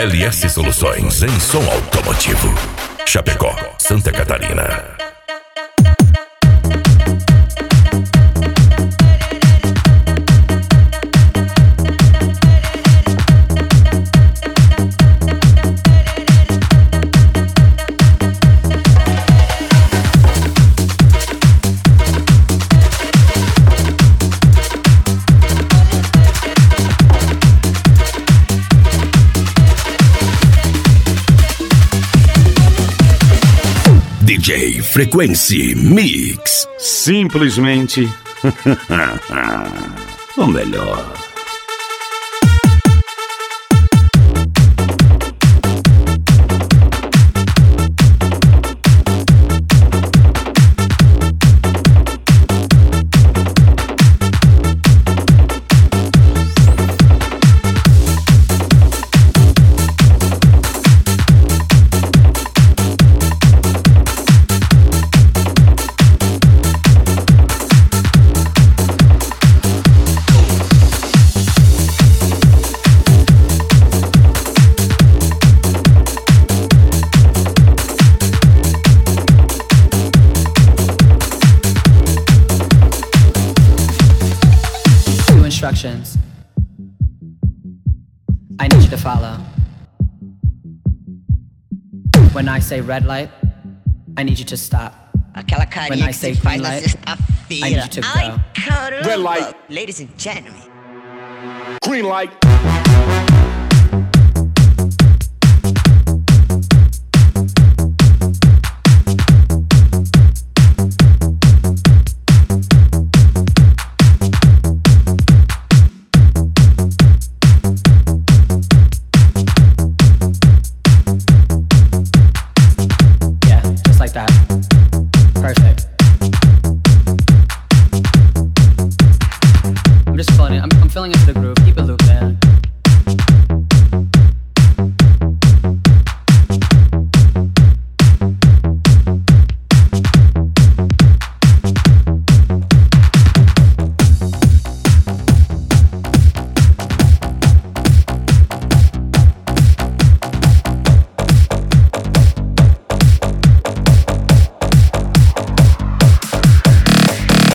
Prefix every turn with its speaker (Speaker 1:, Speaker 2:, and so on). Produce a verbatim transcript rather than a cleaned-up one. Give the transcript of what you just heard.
Speaker 1: L S Soluções em som automotivo. Chapecó, Santa Catarina. D J Frequency Mix.
Speaker 2: Simplesmente o melhor.
Speaker 3: Instructions I need you to follow. When I say red light, I need you to stop.
Speaker 4: Aquela carinha
Speaker 3: When I
Speaker 4: que
Speaker 3: say
Speaker 4: se faz
Speaker 3: green
Speaker 4: na
Speaker 3: light,
Speaker 4: sexta-feira.
Speaker 3: I need you to
Speaker 4: Ai,
Speaker 3: go.
Speaker 4: caramba.
Speaker 2: Red light.
Speaker 4: Ladies and gentlemen.
Speaker 2: Green light.